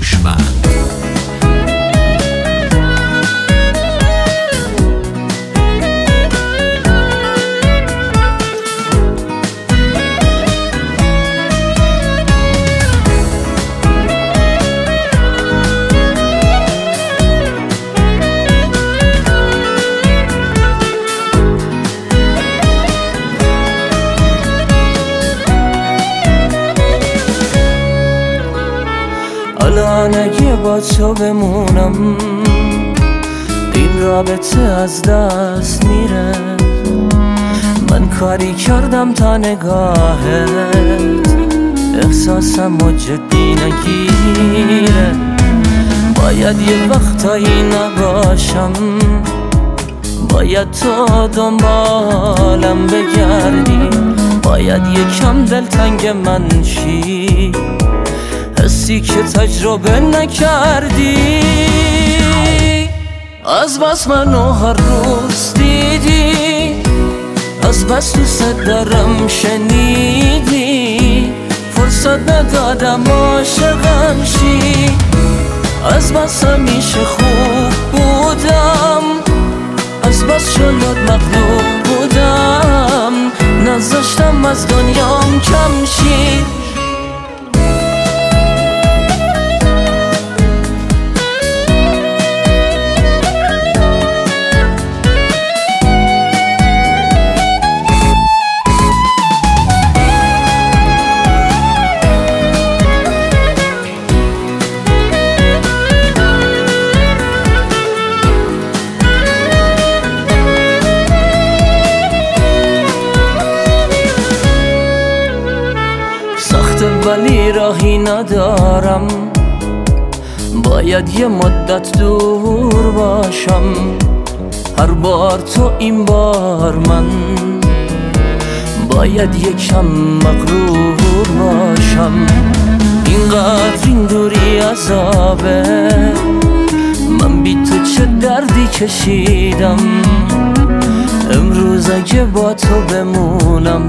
هوشمند. الان اگه با تو بمونم این رابطه از دست میره. من کاری کردم تا نگاهت احساسم و جدی نگیره. باید یه وقتایی نباشم، باید تو دنبالم بگردی، باید یکم دلتنگ من شی، حسی که تجربه نکردی. از بس منو هر روز دیدی، از بس دوست دارم شنیدی، فرصت ندادم عاشقم شی. از بس همیشه خوب بودم، از بس شلوت مغلوب بودم، نذاشتم از دنیام کم شی. ولی راهی ندارم، باید یه مدت دور باشم. هر بار تو این بار من باید یکم مغرور باشم. اینقدر این دوری عذابه، من بی تو چه دردی کشیدم. امروز اگه با تو بمونم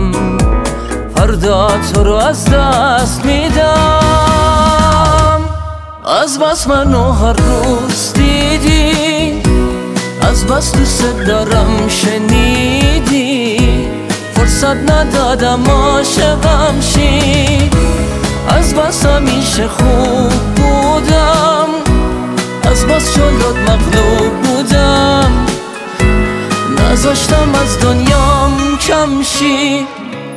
فردا تو رو از دست میدم. از بس منو هر روز دیدی، از بس دوست دارم شنیدی، فرصت ندادم عاشقم شی. از بس همیشه خوب بودم، از بس جلوت مغلوب بودم، نذاشتم از دنیام کم شی.